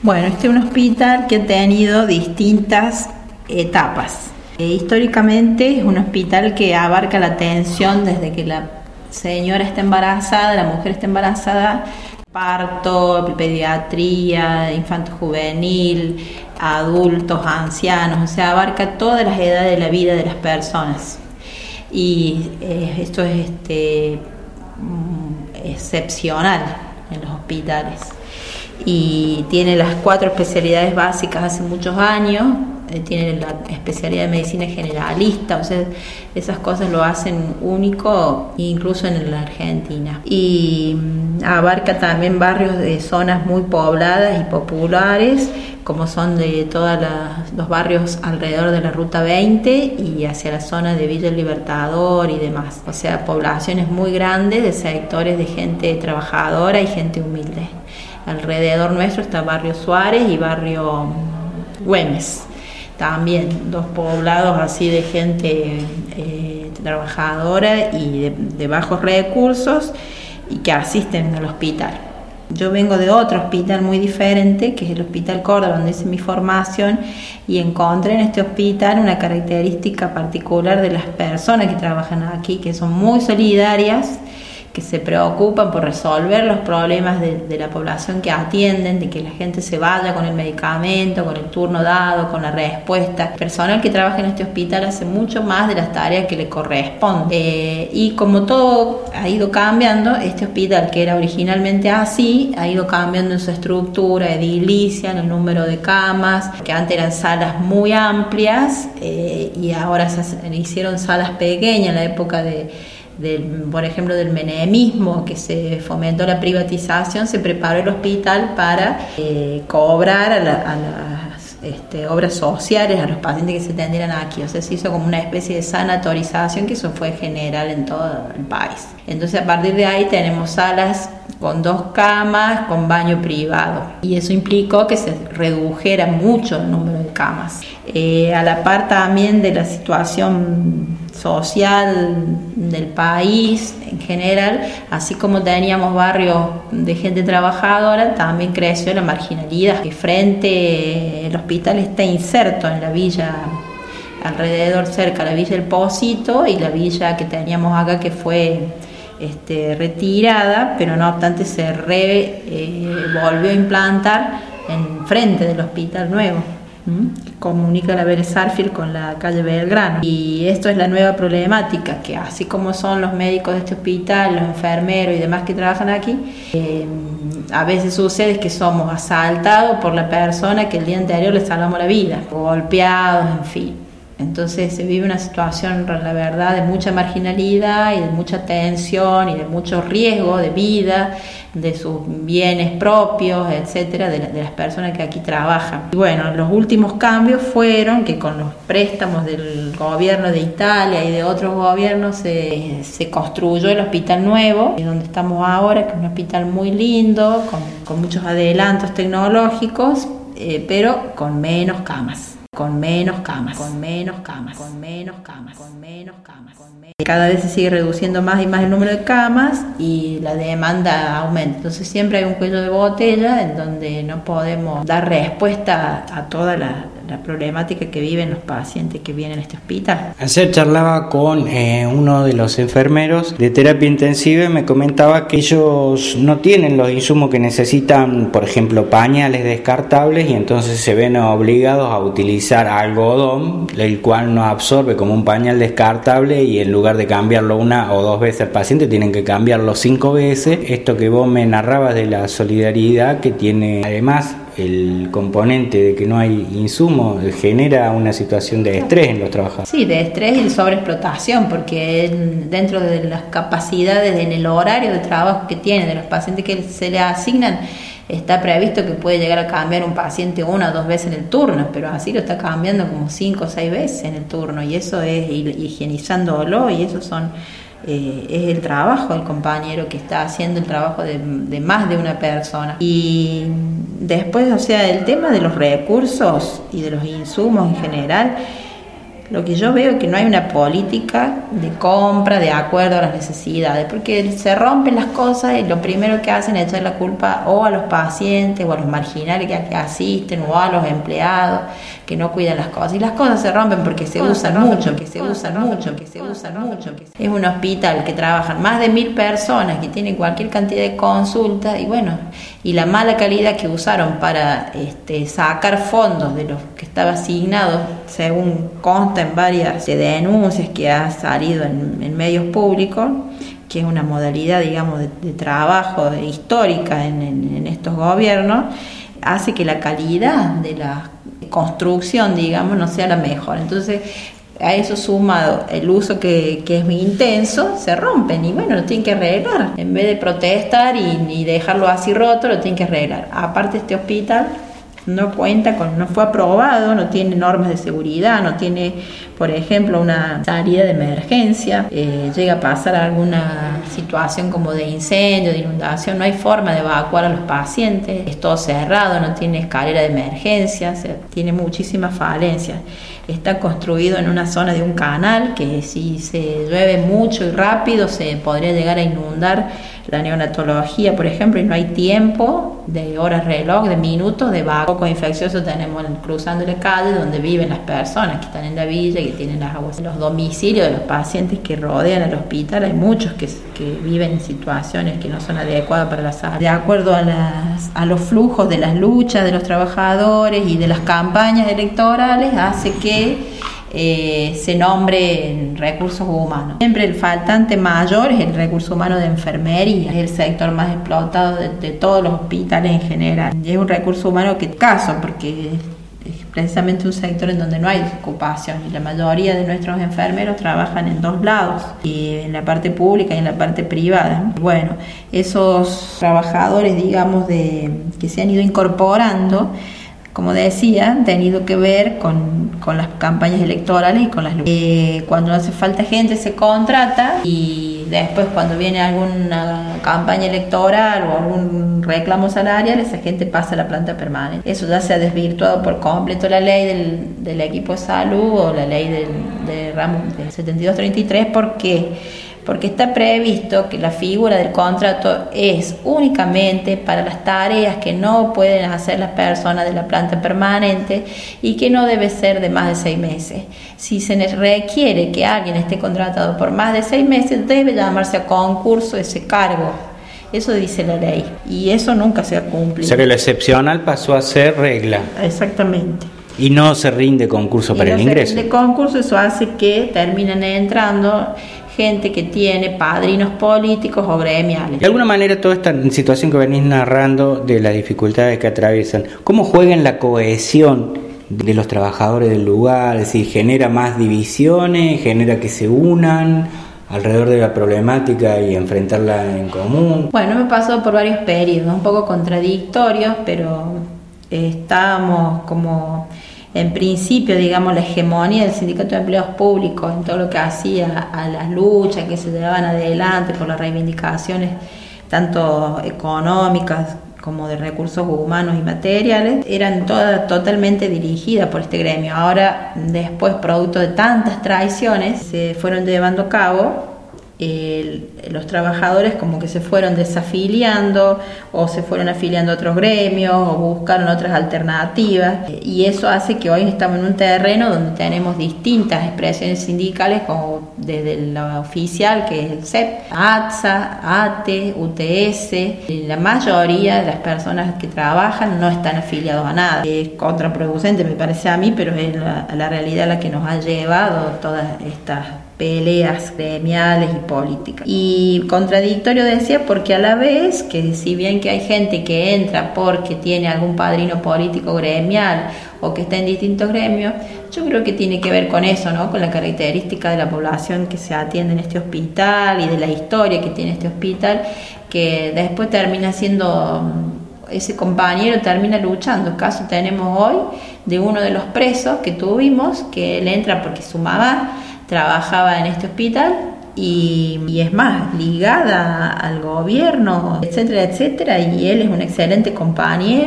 Bueno, este es un hospital que ha tenido distintas etapas. Históricamente es un hospital que abarca la atención desde que la señora está embarazada, la mujer está embarazada, parto, pediatría, infanto juvenil, adultos, ancianos, o sea, abarca todas las edades de la vida de las personas. Y esto es excepcional en los hospitales. Y tiene las 4 especialidades básicas hace muchos años, tiene la especialidad de medicina generalista, o sea, esas cosas lo hacen único incluso en la Argentina. Y abarca también barrios de zonas muy pobladas y populares, como son de todos los barrios alrededor de la Ruta 20 y hacia la zona de Villa El Libertador y demás. O sea, poblaciones muy grandes de sectores de gente trabajadora y gente humilde. Alrededor nuestro está Barrio Suárez y Barrio Güemes. También 2 poblados así de gente trabajadora y de bajos recursos y que asisten al hospital. Yo vengo de otro hospital muy diferente, que es el Hospital Córdoba, donde hice mi formación, y encontré en este hospital una característica particular de las personas que trabajan aquí, que son muy solidarias, que se preocupan por resolver los problemas de la población que atienden, de que la gente se vaya con el medicamento, con el turno dado, con la respuesta. El personal que trabaja en este hospital hace mucho más de las tareas que le corresponden. Y como todo ha ido cambiando, este hospital, que era originalmente así, ha ido cambiando en su estructura edilicia, en el número de camas, que antes eran salas muy amplias y ahora se hicieron salas pequeñas en la época por ejemplo, del menemismo, que se fomentó la privatización, se preparó el hospital para cobrar a las obras sociales, a los pacientes que se atendieran aquí. O sea, se hizo como una especie de sanatorización, que eso fue general en todo el país. Entonces, a partir de ahí tenemos salas con 2 camas, con baño privado. Y eso implicó que se redujera mucho el número de camas. A la par también de la situación social del país en general, así como teníamos barrios de gente trabajadora, también creció la marginalidad. El hospital está inserto en la villa alrededor, cerca, la villa El Pocito y la villa que teníamos acá, que fue retirada, pero no obstante se volvió a implantar en frente del hospital nuevo, que comunica la Vélez Sarsfield con la calle Belgrano. Y esto es la nueva problemática, que así como son los médicos de este hospital, los enfermeros y demás que trabajan aquí, a veces sucede que somos asaltados por la persona que el día anterior le salvamos la vida, golpeados, en fin. Entonces se vive una situación, la verdad, de mucha marginalidad y de mucha tensión y de mucho riesgo de vida, de sus bienes propios, etcétera, de las personas que aquí trabajan. Y bueno, los últimos cambios fueron que con los préstamos del gobierno de Italia y de otros gobiernos se construyó el hospital nuevo, donde estamos ahora, que es un hospital muy lindo, con muchos adelantos tecnológicos, pero con menos camas. Cada vez se sigue reduciendo más y más el número de camas y la demanda aumenta. Entonces siempre hay un cuello de botella en donde no podemos dar respuesta a toda la problemática que viven los pacientes que vienen a este hospital. Ayer charlaba con uno de los enfermeros de terapia intensiva y me comentaba que ellos no tienen los insumos que necesitan, por ejemplo, pañales descartables, y entonces se ven obligados a utilizar algodón, el cual no absorbe como un pañal descartable, y en lugar de cambiarlo 1 o 2 veces al paciente tienen que cambiarlo 5 veces. Esto que vos me narrabas de la solidaridad que tiene, además, el componente de que no hay insumos, genera una situación de estrés en los trabajadores. Sí, de estrés y de sobreexplotación, porque dentro de las capacidades, en el horario de trabajo que tienen, de los pacientes que se le asignan, está previsto que puede llegar a cambiar un paciente 1 o 2 veces en el turno, pero así lo está cambiando como 5 o 6 veces en el turno, y eso es higienizándolo, y eso es el trabajo del compañero que está haciendo el trabajo de más de una persona. Y después, o sea, el tema de los recursos y de los insumos en general, Lo que yo veo es que no hay una política de compra de acuerdo a las necesidades, porque se rompen las cosas y lo primero que hacen es echar la culpa o a los pacientes o a los marginales que asisten o a los empleados que no cuidan las cosas. Y las cosas se rompen porque se usan mucho. Es un hospital que trabajan más de 1.000 personas, que tienen cualquier cantidad de consultas y bueno, y la mala calidad que usaron para sacar fondos de los que estaba asignado, según consta en varias denuncias que ha salido en medios públicos, que es una modalidad, digamos, de trabajo histórica en estos gobiernos, hace que la calidad de la construcción, digamos, no sea la mejor. Entonces, a eso sumado el uso que es muy intenso, se rompen y bueno, lo tienen que arreglar. En vez de protestar y dejarlo así roto, lo tienen que arreglar. Aparte, este hospital no fue aprobado, no tiene normas de seguridad, no tiene, por ejemplo, una salida de emergencia, llega a pasar alguna situación como de incendio, de inundación, no hay forma de evacuar a los pacientes, es todo cerrado, no tiene escalera de emergencia, tiene muchísimas falencias. Está construido en una zona de un canal que si se llueve mucho y rápido se podría llegar a inundar la neonatología, por ejemplo, y no hay tiempo de horas reloj, de minutos, de foco infeccioso tenemos cruzando la calle donde viven las personas que están en la villa, que tienen las aguas. Los domicilios de los pacientes que rodean al hospital, hay muchos que viven en situaciones que no son adecuadas para la salud. De acuerdo a los flujos de las luchas de los trabajadores y de las campañas electorales, hace que se nombre recursos humanos. Siempre el faltante mayor es el recurso humano de enfermería, es el sector más explotado de todos los hospitales en general. Y es un recurso humano que es escaso porque es precisamente un sector en donde no hay ocupación y la mayoría de nuestros enfermeros trabajan en dos lados, y en la parte pública y en la parte privada. Bueno, esos trabajadores, digamos, que se han ido incorporando, como decía, han tenido que ver con las campañas electorales y con las luchas. Cuando hace falta gente se contrata y después cuando viene alguna campaña electoral o algún reclamo salarial, esa gente pasa a la planta permanente. Eso ya se ha desvirtuado por completo la ley del equipo de salud o la ley de ramo de 7233. ¿Por qué? Porque está previsto que la figura del contrato es únicamente para las tareas que no pueden hacer las personas de la planta permanente y que no debe ser de más de 6 meses. Si se requiere que alguien esté contratado por más de 6 meses, debe llamarse a concurso ese cargo. Eso dice la ley y eso nunca se ha cumplido. O sea que lo excepcional pasó a ser regla. Exactamente. Y no se rinde concurso para el ingreso. De concurso, eso hace que terminen entrando gente que tiene padrinos políticos o gremiales. De alguna manera, toda esta situación que venís narrando de las dificultades que atraviesan, ¿cómo juega en la cohesión de los trabajadores del lugar? Es decir, ¿genera más divisiones? ¿Genera que se unan alrededor de la problemática y enfrentarla en común? Bueno, me he pasado por varios periodos, un poco contradictorios, pero estábamos como en principio, digamos, la hegemonía del Sindicato de Empleados Públicos en todo lo que hacía a las luchas que se llevaban adelante por las reivindicaciones tanto económicas como de recursos humanos y materiales, eran todas totalmente dirigidas por este gremio. Ahora, después, producto de tantas traiciones, se fueron llevando a cabo, los trabajadores como que se fueron desafiliando o se fueron afiliando a otros gremios o buscaron otras alternativas, y eso hace que hoy estamos en un terreno donde tenemos distintas expresiones sindicales, como desde la oficial, que es el CEP, ATSA, ATE, UTS. La mayoría de las personas que trabajan no están afiliados a nada. Es contraproducente, me parece a mí, pero es la realidad la que nos ha llevado todas estas peleas gremiales y políticas. Y contradictorio, decía, porque a la vez que si bien que hay gente que entra porque tiene algún padrino político gremial o que está en distintos gremios, yo creo que tiene que ver con eso, ¿no? Con la característica de la población que se atiende en este hospital y de la historia que tiene este hospital, que después termina siendo, ese compañero termina luchando. Caso tenemos hoy de uno de los presos que tuvimos, que él entra porque su mamá trabajaba en este hospital y es más, ligada al gobierno, etcétera, etcétera, y él es un excelente compañero,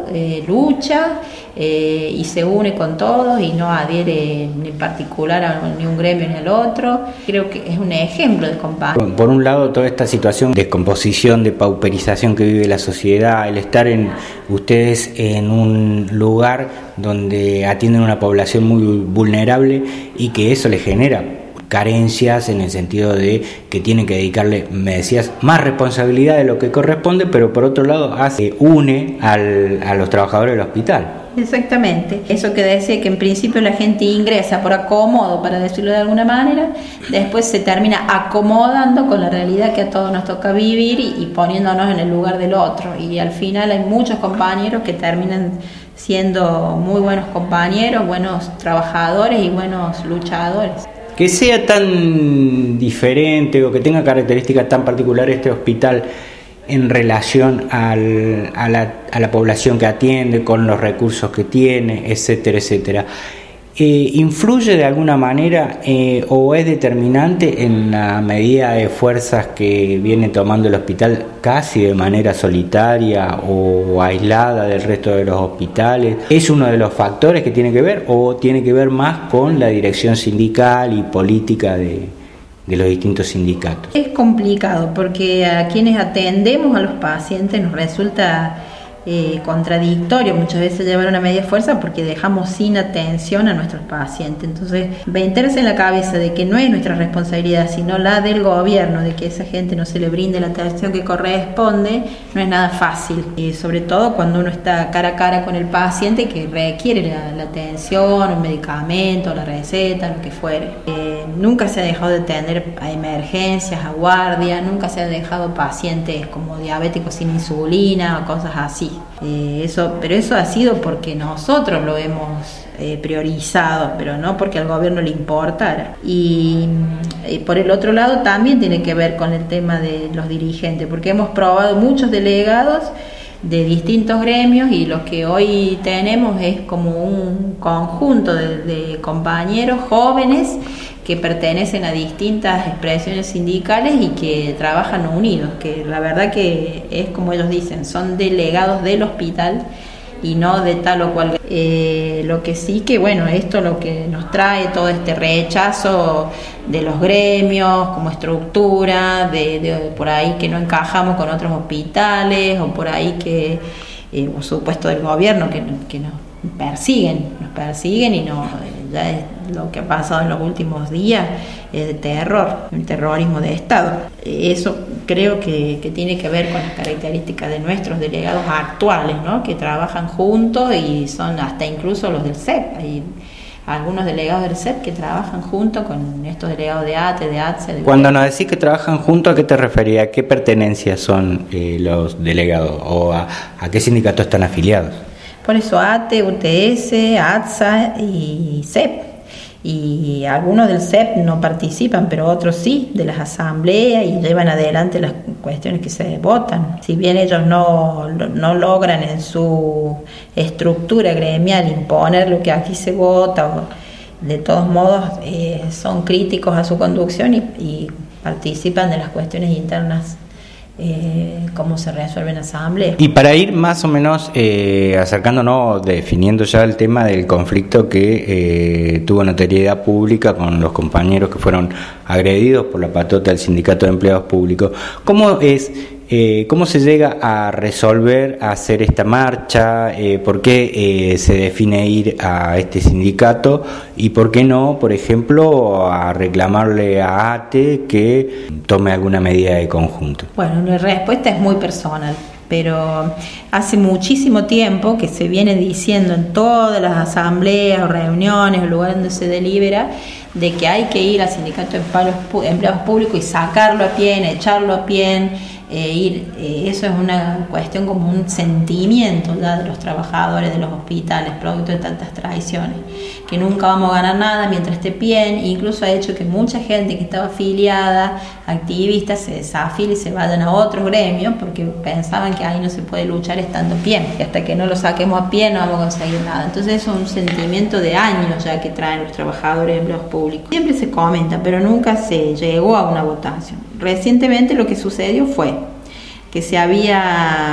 lucha y se une con todos y no adhiere en particular a ni un gremio ni al otro. Creo que es un ejemplo de compañero. Por un lado, toda esta situación de descomposición, de pauperización que vive la sociedad, el estar ustedes en un lugar donde atienden una población muy vulnerable y que eso les genera carencias en el sentido de que tienen que dedicarle, me decías, más responsabilidad de lo que corresponde, pero por otro lado une a los trabajadores del hospital. Exactamente, eso que decía que en principio la gente ingresa por acomodo, para decirlo de alguna manera, después se termina acomodando con la realidad que a todos nos toca vivir y poniéndonos en el lugar del otro, y al final hay muchos compañeros que terminan siendo muy buenos compañeros, buenos trabajadores y buenos luchadores. Que sea tan diferente o que tenga características tan particulares este hospital en relación a la población que atiende, con los recursos que tiene, etcétera, etcétera, ¿influye de alguna manera o es determinante en la medida de fuerzas que viene tomando el hospital casi de manera solitaria o aislada del resto de los hospitales? ¿Es uno de los factores que tiene que ver o tiene que ver más con la dirección sindical y política de los distintos sindicatos? Es complicado porque a quienes atendemos a los pacientes nos resulta contradictorio muchas veces llevar una media fuerza porque dejamos sin atención a nuestros pacientes. Entonces, meterse en la cabeza de que no es nuestra responsabilidad sino la del gobierno, de que a esa gente no se le brinde la atención que corresponde, no es nada fácil, sobre todo cuando uno está cara a cara con el paciente que requiere la atención, un medicamento, la receta, lo que fuere. Nunca se ha dejado de atender a emergencias, a guardia, nunca se ha dejado pacientes como diabéticos sin insulina o cosas así. Pero eso ha sido porque nosotros lo hemos priorizado, pero no porque al gobierno le importara. Y por el otro lado también tiene que ver con el tema de los dirigentes, porque hemos probado muchos delegados de distintos gremios y lo que hoy tenemos es como un conjunto de compañeros jóvenes que pertenecen a distintas expresiones sindicales y que trabajan unidos, que la verdad que es como ellos dicen, son delegados del hospital y no de tal o cual. Lo que sí que, bueno, esto lo que nos trae todo este rechazo de los gremios como estructura, de por ahí que no encajamos con otros hospitales, o por ahí que, por supuesto, del gobierno que nos persiguen y no, ya es lo que ha pasado en los últimos días es de terror, el terrorismo de Estado. Eso creo que tiene que ver con las características de nuestros delegados actuales, ¿no? Que trabajan juntos y son hasta incluso los del CEP. Hay algunos delegados del CEP que trabajan junto con estos delegados de ATE, de ATSE. Cuando nos decís que trabajan juntos, ¿a qué te referías? ¿A qué pertenencias son los delegados o a qué sindicato están afiliados? Por eso ATE, UTS, ATSA y CEP. Y algunos del CEP no participan, pero otros sí, de las asambleas, y llevan adelante las cuestiones que se votan. Si bien ellos no logran en su estructura gremial imponer lo que aquí se vota, de todos modos son críticos a su conducción y participan de las cuestiones internas, cómo se resuelve en asamblea. Y para ir más o menos acercándonos, definiendo ya el tema del conflicto que tuvo notoriedad pública con los compañeros que fueron agredidos por la patota del Sindicato de Empleados Públicos, ¿cómo se llega a resolver, a hacer esta marcha? ¿Por qué se define ir a este sindicato? ¿Y por qué no, por ejemplo, a reclamarle a ATE que tome alguna medida de conjunto? Bueno, la respuesta es muy personal, pero hace muchísimo tiempo que se viene diciendo en todas las asambleas o reuniones o lugares donde se delibera de que hay que ir al Sindicato de Empleados Públicos y sacarlo a pie, echarlo a pie, eso es una cuestión como un sentimiento ya de los trabajadores de los hospitales, producto de tantas traiciones, que nunca vamos a ganar nada mientras esté bien. Incluso ha hecho que mucha gente que estaba afiliada, activistas, se desafilie y se vayan a otros gremios porque pensaban que ahí no se puede luchar estando bien, que hasta que no lo saquemos a pie no vamos a conseguir nada. Entonces eso es un sentimiento de años ya que traen los trabajadores de empleados públicos. Siempre se comenta, pero nunca se llegó a una votación. Recientemente lo que sucedió fue que se había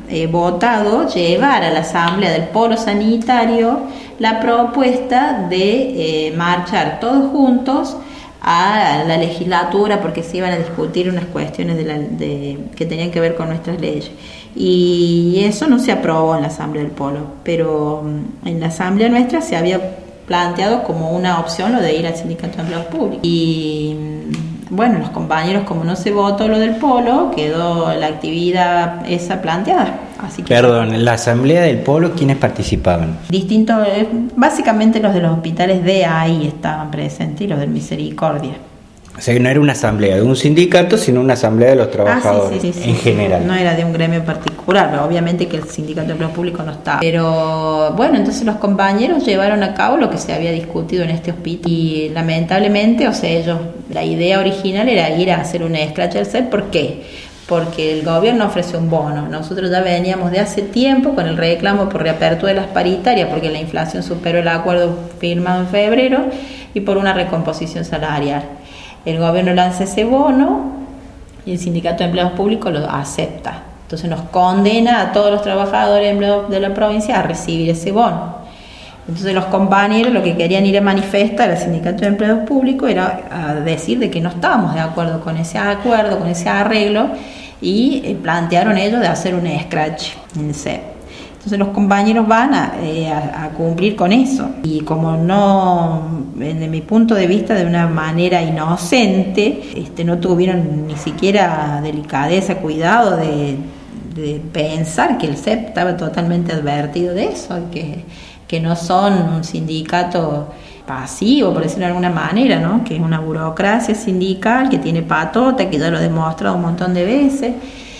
votado llevar a la Asamblea del Polo Sanitario la propuesta de marchar todos juntos a la legislatura, porque se iban a discutir unas cuestiones que tenían que ver con nuestras leyes. Y eso no se aprobó en la Asamblea del Polo, pero en la Asamblea nuestra se había planteado como una opción lo de ir al Sindicato de Empleados Públicos. Y bueno, los compañeros, como no se votó lo del Polo, quedó la actividad esa planteada. Así que perdón, en la Asamblea del Polo, ¿quiénes participaban? Distintos, básicamente los de los hospitales de ahí estaban presentes y los del Misericordia. O sea que no era una asamblea de un sindicato, sino una asamblea de los trabajadores sí, en general. No era de un gremio particular, obviamente que el Sindicato de Empleo Público no estaba. Pero bueno, entonces los compañeros llevaron a cabo lo que se había discutido en este hospital. Y lamentablemente, o sea, la idea original era ir a hacer un scratch al set. ¿Por qué? Porque el gobierno ofreció un bono. Nosotros ya veníamos de hace tiempo con el reclamo por reapertura de las paritarias, porque la inflación superó el acuerdo firmado en febrero, y por una recomposición salarial. El gobierno lanza ese bono y el Sindicato de Empleados Públicos lo acepta. Entonces nos condena a todos los trabajadores de la provincia a recibir ese bono. Entonces los compañeros lo que querían ir a manifestar al Sindicato de Empleados Públicos era a decir de que no estábamos de acuerdo con ese acuerdo, con ese arreglo, y plantearon ellos de hacer un scratch en el CEP. Entonces los compañeros van a cumplir con eso, y como no, desde mi punto de vista, de una manera inocente, no tuvieron ni siquiera delicadeza, cuidado de pensar que el CEP estaba totalmente advertido de eso, que no son un sindicato pasivo, por decirlo de alguna manera, ¿no? Que es una burocracia sindical que tiene patota, que ya lo ha demostrado un montón de veces.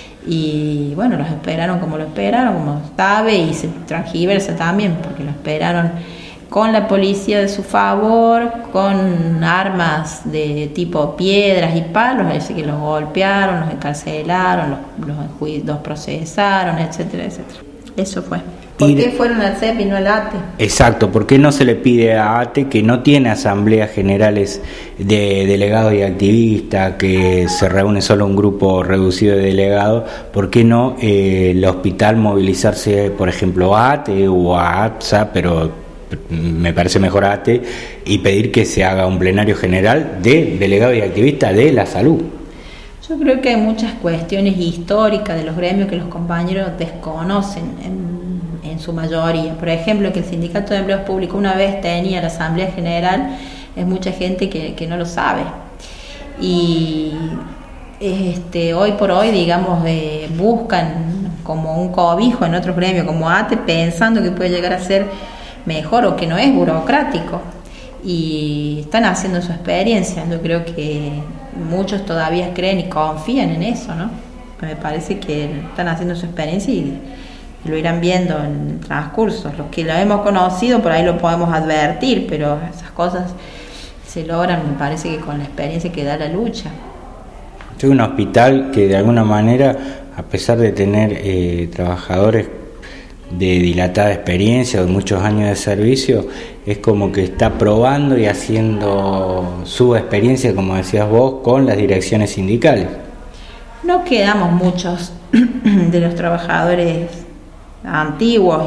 Y bueno, los esperaron, como sabe, y se transgiversa también, porque lo esperaron con la policía de su favor, con armas de tipo piedras y palos, así que los golpearon, los encarcelaron, los procesaron, etcétera, etcétera. Eso fue. ¿Por qué fueron al CEP y no al ATE? Exacto, ¿por qué no se le pide a ATE, que no tiene asambleas generales de delegados y activistas, que se reúne solo un grupo reducido de delegados, por qué no el hospital movilizarse, por ejemplo, a ATE o a ATSA, pero me parece mejor a ATE, y pedir que se haga un plenario general de delegados y activistas de la salud? Yo creo que hay muchas cuestiones históricas de los gremios que los compañeros desconocen en su mayoría. Por ejemplo, que el Sindicato de Empleados Públicos una vez tenía la Asamblea General, es mucha gente que no lo sabe. Y hoy por hoy, digamos, buscan como un cobijo en otros gremios como ATE, pensando que puede llegar a ser mejor o que no es burocrático. Y están haciendo su experiencia. Yo creo que muchos todavía creen y confían en eso, ¿no? Me parece que están haciendo su experiencia y lo irán viendo en el transcurso. Los que lo hemos conocido por ahí lo podemos advertir, pero esas cosas se logran, me parece, que con la experiencia que da la lucha. Es un hospital que de alguna manera, a pesar de tener trabajadores de dilatada experiencia o de muchos años de servicio, es como que está probando y haciendo su experiencia, como decías vos, con las direcciones sindicales. No quedamos muchos de los trabajadores antiguos,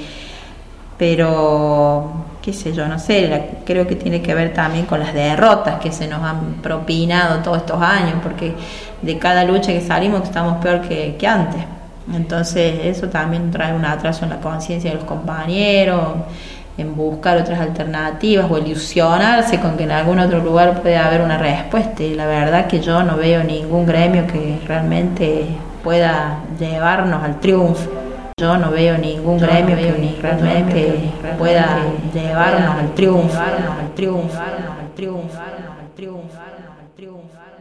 pero qué sé yo, no sé, creo que tiene que ver también con las derrotas que se nos han propinado todos estos años, porque de cada lucha que salimos estamos peor que antes. Entonces eso también trae un atraso en la conciencia de los compañeros, en buscar otras alternativas o ilusionarse con que en algún otro lugar puede haber una respuesta. Y la verdad que yo no veo ningún gremio que realmente pueda llevarnos al triunfo. Yo no veo ningún gremio que realmente pueda llevarnos al triunfo.